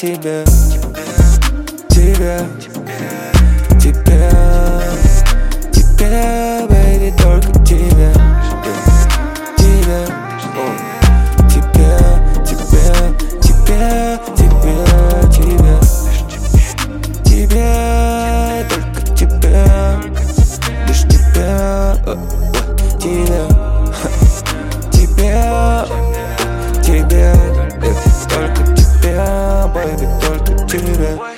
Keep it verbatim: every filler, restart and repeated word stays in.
тебе, тебе, тебе, тебе, baby, только тебе, тебе, тебе, тебе, тебе, тебе, тебе, тебе, только тебе, лишь тебе, тебе, тебе, тебе, только тебе, baby, только тебе.